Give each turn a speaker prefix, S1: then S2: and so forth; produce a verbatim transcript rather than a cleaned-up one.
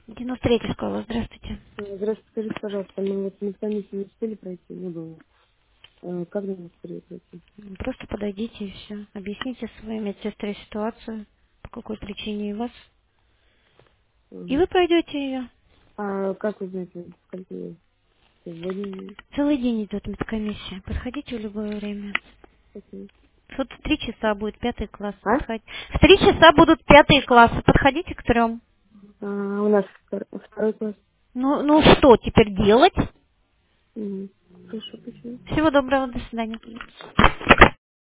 S1: девяносто третья школа, здравствуйте.
S2: Э, Здравствуйте, скажите, пожалуйста, мы вот на комиссию не успели пройти, не было. Э, Как нам успели пройти?
S1: Просто подойдите и все. Объясните своей медсестре ситуацию, по какой причине и вас. И
S2: Мгм.
S1: вы пройдете ее.
S2: А как вы знаете, сколько я сегодня?
S1: Целый день идет медкомиссия. Подходите в любое время.
S2: Окей.
S1: Вот в три часа будет пятый класс.
S2: А?
S1: Подходите. В три часа будут пятые классы. Подходите к трем.
S2: А, у нас втор- второй класс.
S1: Ну, ну что теперь делать?
S2: Мгм. Хорошо, почему?
S1: Всего доброго, до свидания.